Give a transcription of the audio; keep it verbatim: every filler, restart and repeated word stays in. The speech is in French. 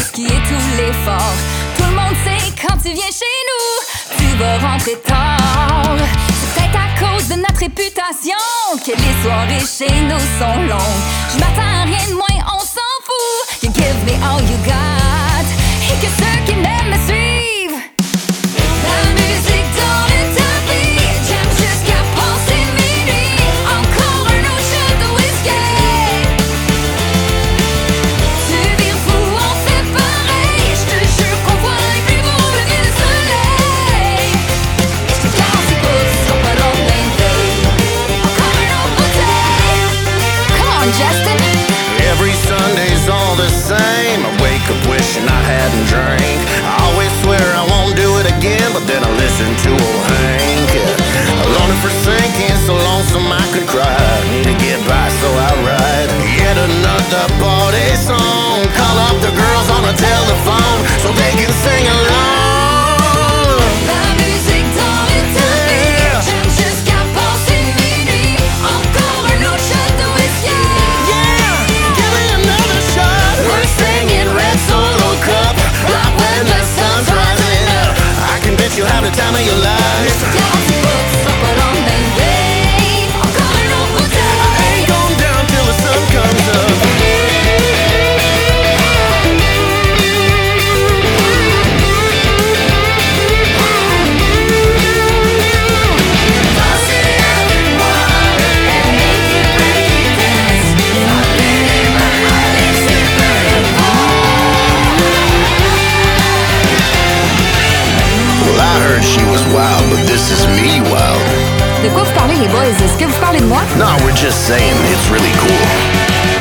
ce qui est tout l'effort. Tout le monde sait quand tu viens chez nous, tu vas rentrer tard. C'est peut-être à cause de notre réputation que les soirées chez nous sont longues. Je m'attends à rien de moins, on s'en fout. You give me all you got. Et que ceux qui m'aiment me suivent. La musique dans le tapis, j'aime jusqu'à passer minuit. Encore un autre shot de whisky. Tu vires fou, on fait pareil. Je te jure qu'on voit un plus beau lever le soleil. Et je te garantis pas que ce sera pas long d'un veille. Encore un autre bouteille. Come on, Justin. Every Sunday's all the same. I wake up wishing I hadn't drank. I always swear I won't do it again, but then I listen to old Hank. Alone and forsaken, so lonesome I could cry. Need to get by, so I write yet another party song. Call up the girls on the telephone so they can sing along. La musique dans le tapis, j'aime jusqu'à passer minuit. Encore un autre shot de whisky. Give me another shot. We're singing Red Solo Cup right when the sun's rising up. I can bet you'll have the time of your life. Garantis pas que ce sera pas long d'un veille. Encore un autre bouteille. I ain't going down till the sun comes up. Toss it up in water and make it break it dance. I've been in my heart, super Well, I heard she was wild, but this is me wild. De quoi vous parlez, les boys? Est-ce que vous parlez de moi? No, we're just saying it's really cool.